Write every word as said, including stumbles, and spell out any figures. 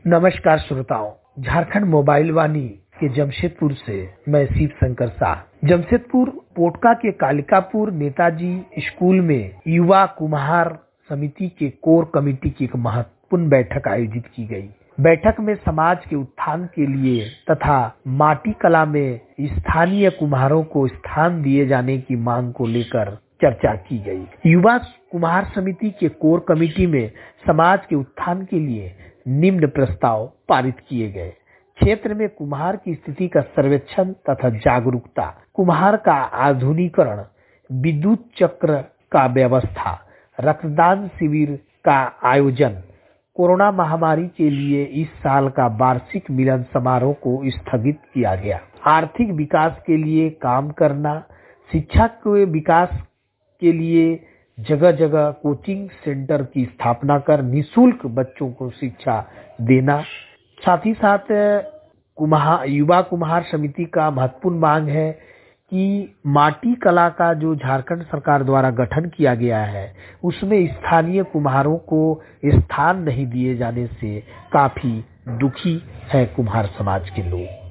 नमस्कार श्रोताओं, झारखंड मोबाइल वाणी के जमशेदपुर से मैं शिव शंकर शाह। जमशेदपुर पोटका के कालिकापुर नेताजी स्कूल में युवा कुम्हार समिति के कोर कमेटी की एक महत्वपूर्ण बैठक आयोजित की गई। बैठक में समाज के उत्थान के लिए तथा माटी कला में स्थानीय कुम्हारों को स्थान दिए जाने की मांग को लेकर चर्चा की गई। युवा कुम्हार समिति के कोर कमेटी में समाज के उत्थान के लिए निम्न प्रस्ताव पारित किए गए। क्षेत्र में कुम्हार की स्थिति का सर्वेक्षण तथा जागरूकता, कुम्हार का आधुनिकीकरण, विद्युत चक्र का व्यवस्था, रक्तदान शिविर का आयोजन, कोरोना महामारी के लिए इस साल का वार्षिक मिलन समारोह को स्थगित किया गया, आर्थिक विकास के लिए काम करना, शिक्षा के विकास के लिए जगह जगह कोचिंग सेंटर की स्थापना कर निःशुल्क बच्चों को शिक्षा देना। साथ ही साथ कुम्हार युवा कुम्हार समिति का महत्वपूर्ण मांग है कि माटी कला का जो झारखंड सरकार द्वारा गठन किया गया है उसमें स्थानीय कुम्हारों को स्थान नहीं दिए जाने से काफी दुखी है कुम्हार समाज के लोग।